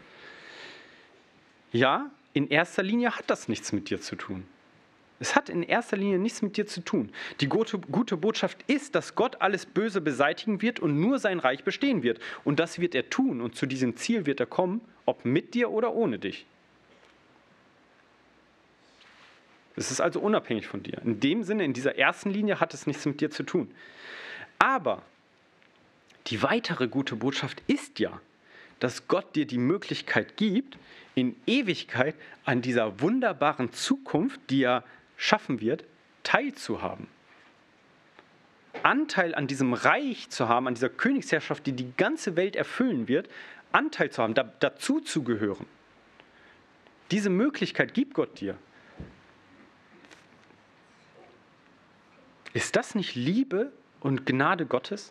A: Ja, in erster Linie hat das nichts mit dir zu tun. Es hat in erster Linie nichts mit dir zu tun. Die gute Botschaft ist, dass Gott alles Böse beseitigen wird und nur sein Reich bestehen wird. Und das wird er tun und zu diesem Ziel wird er kommen, ob mit dir oder ohne dich. Es ist also unabhängig von dir. In dem Sinne, in dieser ersten Linie hat es nichts mit dir zu tun. Aber die weitere gute Botschaft ist ja, dass Gott dir die Möglichkeit gibt, in Ewigkeit an dieser wunderbaren Zukunft, die er schaffen wird, teilzuhaben. Anteil an diesem Reich zu haben, an dieser Königsherrschaft, die die ganze Welt erfüllen wird, Anteil zu haben, dazu zu gehören. Diese Möglichkeit gibt Gott dir. Ist das nicht Liebe und Gnade Gottes?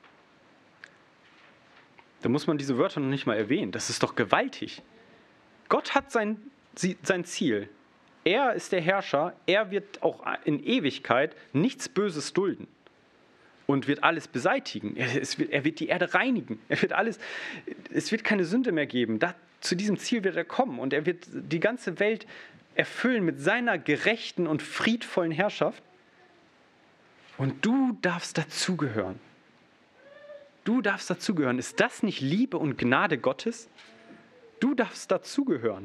A: Da muss man diese Wörter noch nicht mal erwähnen. Das ist doch gewaltig. Gott hat sein Ziel. Er ist der Herrscher. Er wird auch in Ewigkeit nichts Böses dulden und wird alles beseitigen. Er wird die Erde reinigen. Es wird keine Sünde mehr geben. Zu diesem Ziel wird er kommen und er wird die ganze Welt erfüllen mit seiner gerechten und friedvollen Herrschaft. Und du darfst dazugehören. Du darfst dazugehören. Ist das nicht Liebe und Gnade Gottes? Du darfst dazugehören.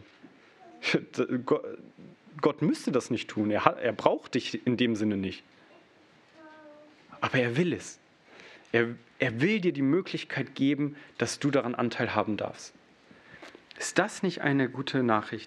A: Gott müsste das nicht tun. Er braucht dich in dem Sinne nicht. Aber er will es. Er will dir die Möglichkeit geben, dass du daran Anteil haben darfst. Ist das nicht eine gute Nachricht?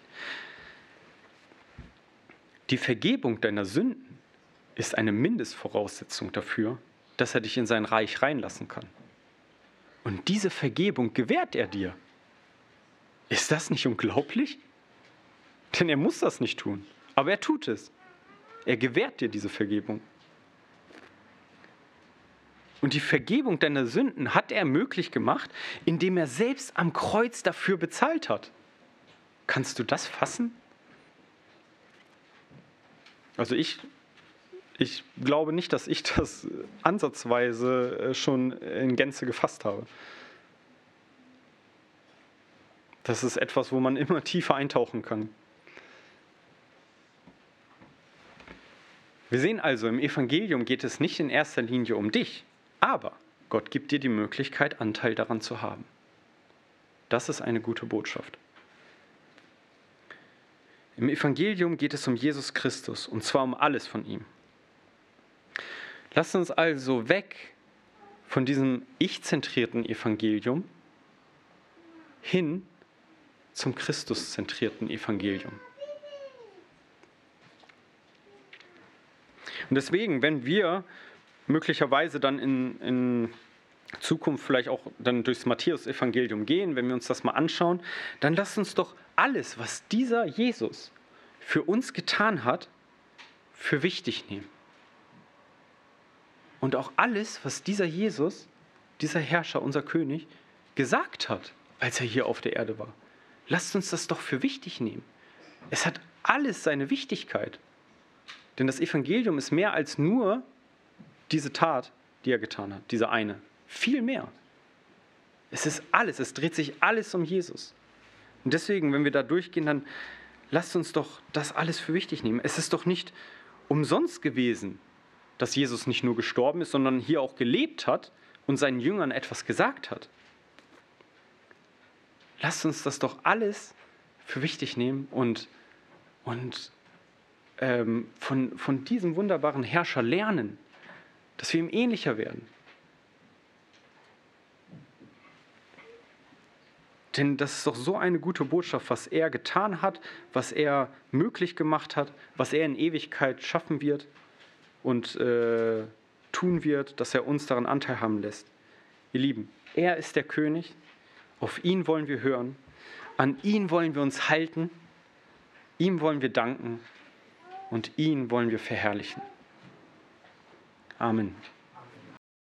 A: Die Vergebung deiner Sünden ist eine Mindestvoraussetzung dafür, dass er dich in sein Reich reinlassen kann. Und diese Vergebung gewährt er dir. Ist das nicht unglaublich? Denn er muss das nicht tun, aber er tut es. Er gewährt dir diese Vergebung. Und die Vergebung deiner Sünden hat er möglich gemacht, indem er selbst am Kreuz dafür bezahlt hat. Kannst du das fassen? Also ich glaube nicht, dass ich das ansatzweise schon in Gänze gefasst habe. Das ist etwas, wo man immer tiefer eintauchen kann. Wir sehen also, im Evangelium geht es nicht in erster Linie um dich, aber Gott gibt dir die Möglichkeit, Anteil daran zu haben. Das ist eine gute Botschaft. Im Evangelium geht es um Jesus Christus, und zwar um alles von ihm. Lasst uns also weg von diesem ich-zentrierten Evangelium hin zum Christus-zentrierten Evangelium. Und deswegen, wenn wir möglicherweise dann in Zukunft vielleicht auch dann durchs Matthäus-Evangelium gehen, wenn wir uns das mal anschauen, dann lasst uns doch alles, was dieser Jesus für uns getan hat, für wichtig nehmen. Und auch alles, was dieser Jesus, dieser Herrscher, unser König, gesagt hat, als er hier auf der Erde war. Lasst uns das doch für wichtig nehmen. Es hat alles seine Wichtigkeit. Denn das Evangelium ist mehr als nur diese Tat, die er getan hat, diese eine. Viel mehr. Es ist alles, es dreht sich alles um Jesus. Und deswegen, wenn wir da durchgehen, dann lasst uns doch das alles für wichtig nehmen. Es ist doch nicht umsonst gewesen, dass Jesus nicht nur gestorben ist, sondern hier auch gelebt hat und seinen Jüngern etwas gesagt hat. Lasst uns das doch alles für wichtig nehmen und von diesem wunderbaren Herrscher lernen, dass wir ihm ähnlicher werden. Denn das ist doch so eine gute Botschaft, was er getan hat, was er möglich gemacht hat, was er in Ewigkeit schaffen wird und tun wird, dass er uns daran Anteil haben lässt. Ihr Lieben, er ist der König, auf ihn wollen wir hören, an ihn wollen wir uns halten, ihm wollen wir danken und ihn wollen wir verherrlichen. Amen.